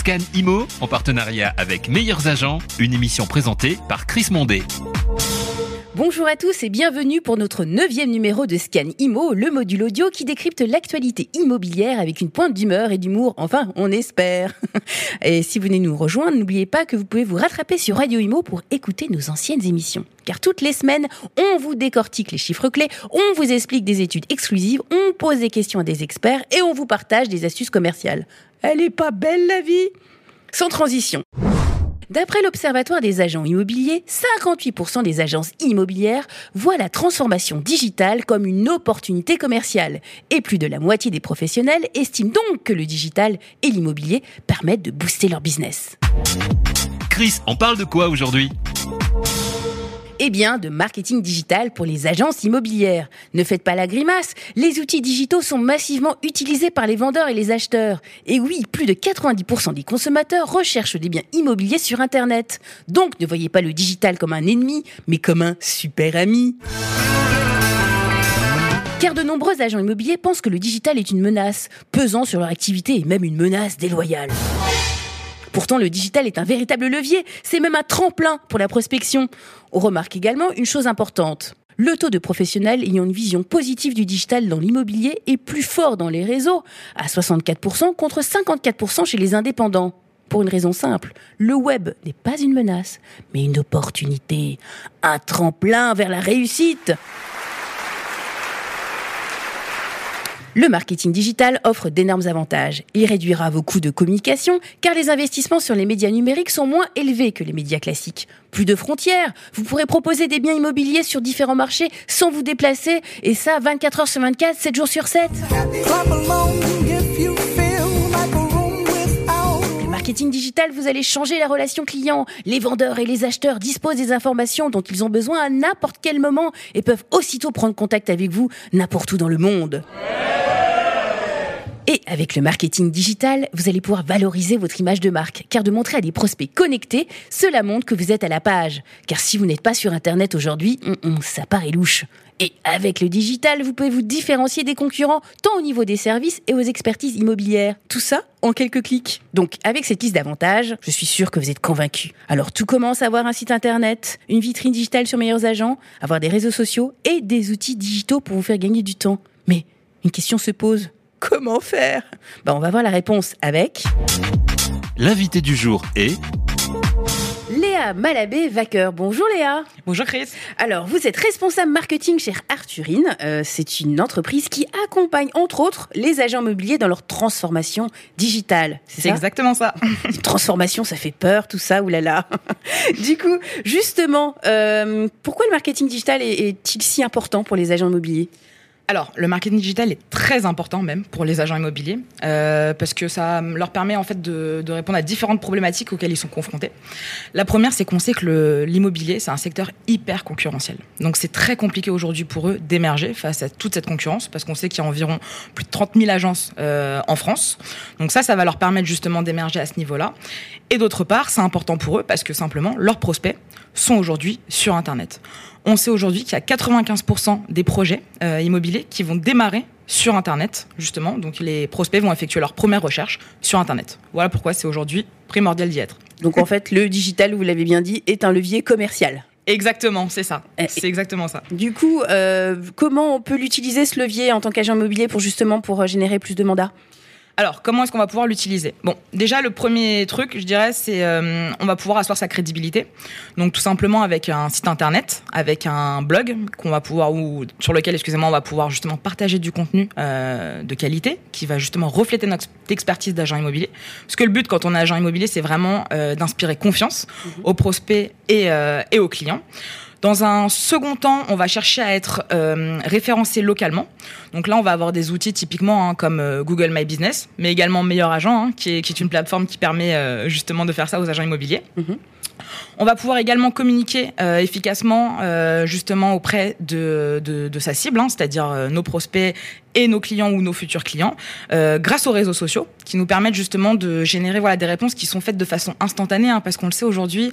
Scan Imo, en partenariat avec Meilleurs Agents, une émission présentée par Chris Mondé. Bonjour à tous et bienvenue pour notre 9e numéro de Scan Imo, le module audio qui décrypte l'actualité immobilière avec une pointe d'humeur et d'humour, enfin on espère. Et si vous venez nous rejoindre, n'oubliez pas que vous pouvez vous rattraper sur Radio Imo pour écouter nos anciennes émissions. Car toutes les semaines, on vous décortique les chiffres clés, on vous explique des études exclusives, on pose des questions à des experts et on vous partage des astuces commerciales. Elle est pas belle la vie ? Sans transition. D'après l'Observatoire des agents immobiliers, 58% des agences immobilières voient la transformation digitale comme une opportunité commerciale. Et plus de la moitié des professionnels estiment donc que le digital et l'immobilier permettent de booster leur business. Chris, on parle de quoi aujourd'hui ? Eh bien, de marketing digital pour les agences immobilières. Ne faites pas la grimace, les outils digitaux sont massivement utilisés par les vendeurs et les acheteurs. Et oui, plus de 90% des consommateurs recherchent des biens immobiliers sur Internet. Donc, ne voyez pas le digital comme un ennemi, mais comme un super ami. Car de nombreux agents immobiliers pensent que le digital est une menace, pesant sur leur activité et même une menace déloyale. Pourtant, le digital est un véritable levier, c'est même un tremplin pour la prospection. On remarque également une chose importante. Le taux de professionnels ayant une vision positive du digital dans l'immobilier est plus fort dans les réseaux, à 64% contre 54% chez les indépendants. Pour une raison simple, le web n'est pas une menace, mais une opportunité, un tremplin vers la réussite. Le marketing digital offre d'énormes avantages. Il réduira vos coûts de communication car les investissements sur les médias numériques sont moins élevés que les médias classiques. Plus de frontières, vous pourrez proposer des biens immobiliers sur différents marchés sans vous déplacer et ça 24 heures sur 24, 7 jours sur 7. Le marketing digital, vous allez changer la relation client. Les vendeurs et les acheteurs disposent des informations dont ils ont besoin à n'importe quel moment et peuvent aussitôt prendre contact avec vous n'importe où dans le monde. Et avec le marketing digital, vous allez pouvoir valoriser votre image de marque. Car de montrer à des prospects connectés, cela montre que vous êtes à la page. Car si vous n'êtes pas sur Internet aujourd'hui, ça paraît louche. Et avec le digital, vous pouvez vous différencier des concurrents, tant au niveau des services et aux expertises immobilières. Tout ça en quelques clics. Donc, avec cette liste d'avantages, je suis sûre que vous êtes convaincus. Alors, tout commence à avoir un site Internet, une vitrine digitale sur Meilleurs Agents, avoir des réseaux sociaux et des outils digitaux pour vous faire gagner du temps. Mais une question se pose. Comment faire ? On va voir la réponse avec... L'invité du jour est... Léa Malabé-Vaqueur. Bonjour Léa. Bonjour Chris. Alors, vous êtes responsable marketing chez Arthurine. C'est une entreprise qui accompagne, entre autres, les agents immobiliers dans leur transformation digitale. C'est exactement ça. Une transformation, ça fait peur, tout ça, oulala. Du coup, justement, pourquoi le marketing digital est-il si important pour les agents immobiliers ? Alors, le marketing digital est très important même pour les agents immobiliers parce que ça leur permet en fait de répondre à différentes problématiques auxquelles ils sont confrontés. La première, c'est qu'on sait que l'immobilier, c'est un secteur hyper concurrentiel. Donc, c'est très compliqué aujourd'hui pour eux d'émerger face à toute cette concurrence parce qu'on sait qu'il y a environ plus de 30 000 agences en France. Donc ça va leur permettre justement d'émerger à ce niveau-là. Et d'autre part, c'est important pour eux parce que simplement, leurs prospects sont aujourd'hui sur Internet. On sait aujourd'hui qu'il y a 95% des projets immobiliers qui vont démarrer sur Internet, justement. Donc, les prospects vont effectuer leur première recherche sur Internet. Voilà pourquoi c'est aujourd'hui primordial d'y être. Donc, en fait, le digital, vous l'avez bien dit, est un levier commercial. Exactement, c'est ça. C'est exactement ça. Du coup, comment on peut l'utiliser, ce levier, en tant qu'agent immobilier pour générer plus de mandats ? Alors, comment est-ce qu'on va pouvoir l'utiliser ? Bon, déjà, le premier truc, je dirais, c'est on va pouvoir asseoir sa crédibilité. Donc, tout simplement avec un site internet, avec un blog sur lequel, on va pouvoir justement partager du contenu de qualité qui va justement refléter notre expertise d'agent immobilier. Parce que le but, quand on est agent immobilier, c'est vraiment d'inspirer confiance aux prospects et aux clients. Dans un second temps, on va chercher à être référencé localement. Donc là, on va avoir des outils typiquement comme Google My Business, mais également Meilleurs Agents, qui est une plateforme qui permet justement de faire ça aux agents immobiliers. On va pouvoir également communiquer efficacement justement auprès de sa cible, c'est-à-dire nos prospects et nos clients ou nos futurs clients grâce aux réseaux sociaux qui nous permettent justement de générer des réponses qui sont faites de façon instantanée, parce qu'on le sait aujourd'hui,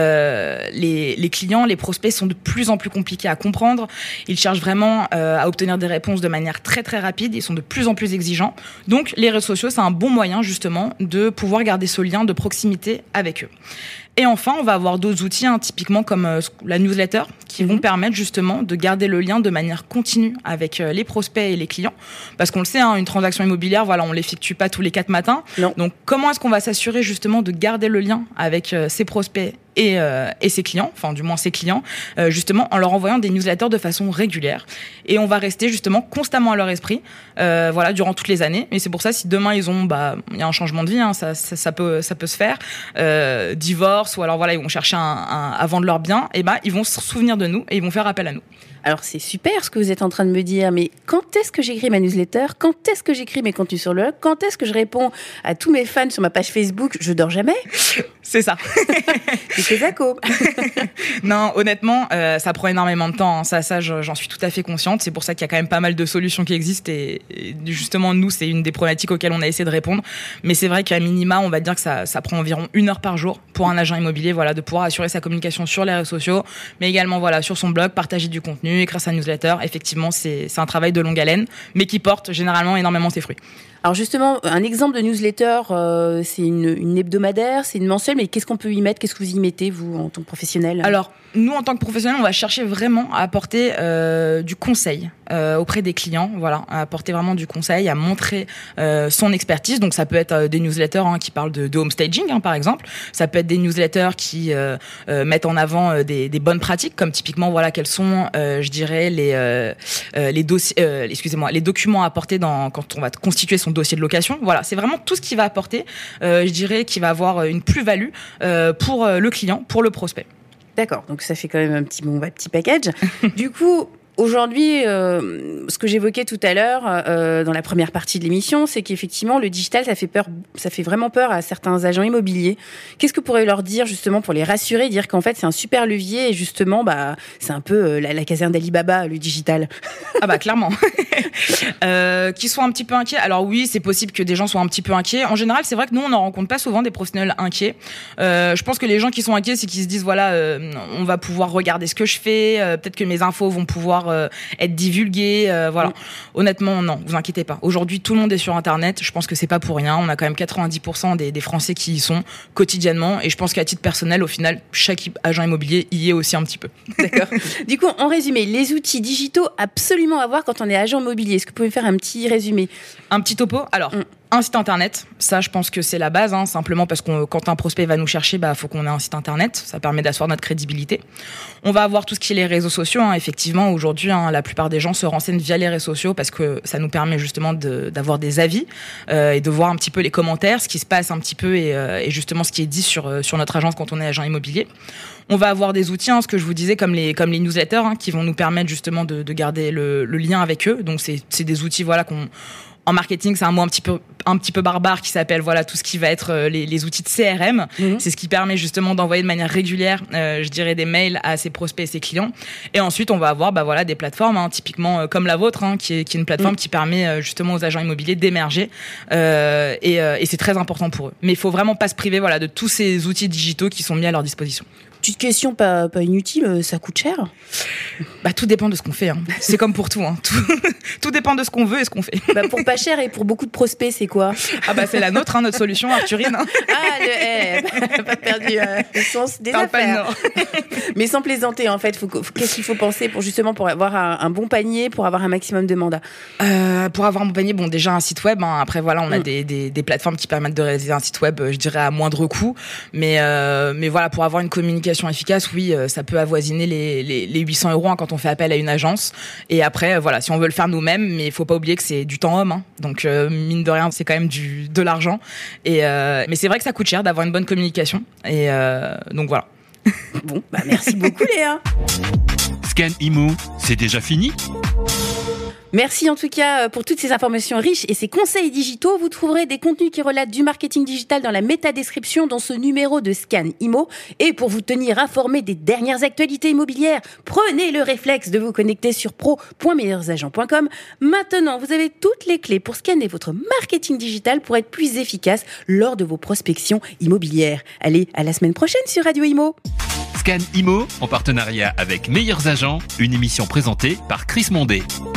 les clients, les prospects sont de plus en plus compliqués à comprendre. Ils cherchent vraiment à obtenir des réponses de manière très très rapide. Ils sont de plus en plus exigeants. Donc les réseaux sociaux, c'est un bon moyen justement de pouvoir garder ce lien de proximité avec eux. Et enfin, on va avoir d'autres outils, typiquement comme la newsletter, qui vont permettre justement de garder le lien de manière continue avec les prospects et les clients. Parce qu'on le sait, une transaction immobilière, on l'effectue pas tous les 4 matins. Non. Donc, comment est-ce qu'on va s'assurer justement de garder le lien avec ses prospects et ses clients, enfin du moins ses clients, justement en leur envoyant des newsletters de façon régulière. Et on va rester justement constamment à leur esprit, durant toutes les années. Et c'est pour ça, si demain il y a un changement de vie, ça peut se faire, divorce, ou alors ils vont chercher à vendre leurs biens, et ils vont se souvenir de nous et ils vont faire appel à nous. Alors c'est super ce que vous êtes en train de me dire, mais quand est-ce que j'écris ma newsletter? Quand est-ce que j'écris mes contenus sur le blog? Quand est-ce que je réponds à tous mes fans sur ma page Facebook? Je dors jamais. C'est ça. C'est Zaco. Non, honnêtement, ça prend énormément de temps. Ça, j'en suis tout à fait consciente. C'est pour ça qu'il y a quand même pas mal de solutions qui existent. Et justement, nous, c'est une des problématiques auxquelles on a essayé de répondre. Mais c'est vrai qu'à minima, on va dire que ça prend environ 1 heure par jour pour un agent immobilier, de pouvoir assurer sa communication sur les réseaux sociaux, mais également sur son blog, partager du contenu, écrire sa newsletter. Effectivement, c'est un travail de longue haleine, mais qui porte généralement énormément ses fruits. Alors justement, un exemple de newsletter, c'est une hebdomadaire, c'est une mensuelle, mais qu'est-ce qu'on peut y mettre? Qu'est-ce que vous y mettez, vous, en tant que professionnel? Alors, nous, en tant que professionnels, on va chercher vraiment à apporter du conseil auprès des clients, à apporter vraiment du conseil, à montrer son expertise. Donc, ça peut être des newsletters qui parlent de home staging, par exemple. Ça peut être des newsletters qui mettent en avant des bonnes pratiques, comme typiquement, quels sont, je dirais, les dossiers, les documents à apporter quand on va constituer son dossier de location. C'est vraiment tout ce qui va apporter, je dirais, qui va avoir une plus-value pour le client, pour le prospect. D'accord, donc ça fait quand même un petit package. Du coup, aujourd'hui, ce que j'évoquais tout à l'heure dans la première partie de l'émission, c'est qu'effectivement, le digital, ça fait vraiment peur à certains agents immobiliers. Qu'est-ce que vous pourriez leur dire justement pour les rassurer, dire qu'en fait, c'est un super levier et justement, c'est un peu la caserne d'Ali Baba, le digital. Clairement. Qu'ils soient un petit peu inquiets. Alors oui, c'est possible que des gens soient un petit peu inquiets. En général, c'est vrai que nous, on n'en rencontre pas souvent des professionnels inquiets. Je pense que les gens qui sont inquiets, c'est qu'ils se disent, on va pouvoir regarder ce que je fais, peut-être que mes infos vont pouvoir être divulguées. Honnêtement, non, vous inquiétez pas. Aujourd'hui, tout le monde est sur Internet. Je pense que c'est pas pour rien. On a quand même 90% des Français qui y sont quotidiennement. Et je pense qu'à titre personnel, au final, chaque agent immobilier y est aussi un petit peu. D'accord. Du coup, en résumé, les outils digitaux absolument à voir quand on est agent immobilier. Est-ce que vous pouvez faire un petit résumé? Un petit topo. Alors, un site internet, ça je pense que c'est la base, simplement parce que quand un prospect va nous chercher, faut qu'on ait un site internet, ça permet d'asseoir notre crédibilité. On va avoir tout ce qui est les réseaux sociaux, effectivement aujourd'hui la plupart des gens se renseignent via les réseaux sociaux parce que ça nous permet justement d'avoir des avis et de voir un petit peu les commentaires, ce qui se passe un petit peu et justement ce qui est dit sur notre agence quand on est agent immobilier. On va avoir des outils, ce que je vous disais, comme les newsletters, qui vont nous permettre justement de garder le lien avec eux. Donc c'est des outils en marketing, c'est un mot un petit peu barbare qui s'appelle tout ce qui va être les outils de CRM. C'est ce qui permet justement d'envoyer de manière régulière, je dirais, des mails à ses prospects et ses clients. Et ensuite, on va avoir des plateformes, typiquement comme la vôtre, qui est une plateforme qui permet justement aux agents immobiliers d'émerger. Et c'est très important pour eux. Mais il faut vraiment pas se priver de tous ces outils digitaux qui sont mis à leur disposition. Petite question pas inutile, ça coûte cher? Tout dépend de ce qu'on fait. C'est comme pour tout. Tout dépend de ce qu'on veut et ce qu'on fait. Pour pas cher et pour beaucoup de prospects, c'est quoi? C'est la nôtre, notre solution, Arthurine. Pas perdu le sens des affaires. Mais sans plaisanter, en fait, qu'est-ce qu'il faut penser pour avoir un bon panier, pour avoir un maximum de mandats? Pour avoir un bon panier, déjà un site web. Après, on a des plateformes qui permettent de réaliser un site web, je dirais à moindre coût. Mais pour avoir une communication efficace, oui, ça peut avoisiner les 800 € quand on fait appel à une agence. Et après, si on veut le faire nous-mêmes, mais il faut pas oublier que c'est du temps homme. Donc, mine de rien, c'est quand même de l'argent. Mais c'est vrai que ça coûte cher d'avoir une bonne communication. Et donc voilà. Bon, merci beaucoup Léa. Scan Imo, c'est déjà fini? Merci en tout cas pour toutes ces informations riches et ces conseils digitaux. Vous trouverez des contenus qui relatent du marketing digital dans la métadescription dans ce numéro de Scan Immo. Et pour vous tenir informé des dernières actualités immobilières, prenez le réflexe de vous connecter sur pro.meilleursagents.com. Maintenant, vous avez toutes les clés pour scanner votre marketing digital pour être plus efficace lors de vos prospections immobilières. Allez, à la semaine prochaine sur Radio Immo. Scan Immo, en partenariat avec Meilleurs Agents, une émission présentée par Chris Mondé.